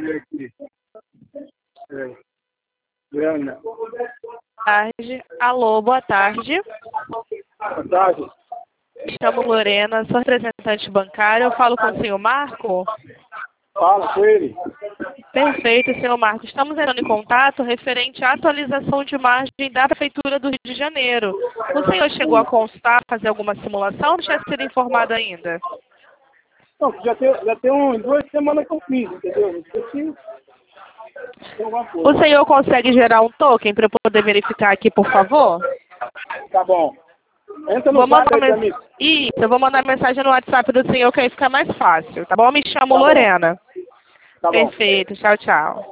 ver aqui. Leana. Tarde. Alô, boa tarde. Boa tarde. Me chamo Lorena, sou representante bancária. Eu falo com o senhor Marco? Fala com ele. Perfeito, senhor Marco. Estamos entrando em contato referente à atualização de margem da Prefeitura do Rio de Janeiro. O senhor chegou a constar, fazer alguma simulação ou não tinha sido informado ainda? Não, já tem 2 semanas que eu fiz, entendeu? Não sei se tem alguma coisa. O senhor consegue gerar um token para eu poder verificar aqui, por favor? Tá bom. Entra no site aí pra mim. Isso, eu vou mandar mensagem no WhatsApp do senhor que aí fica mais fácil, tá bom? Me chamo Tá bom. Lorena. Tá bom. Perfeito, tchau, tchau.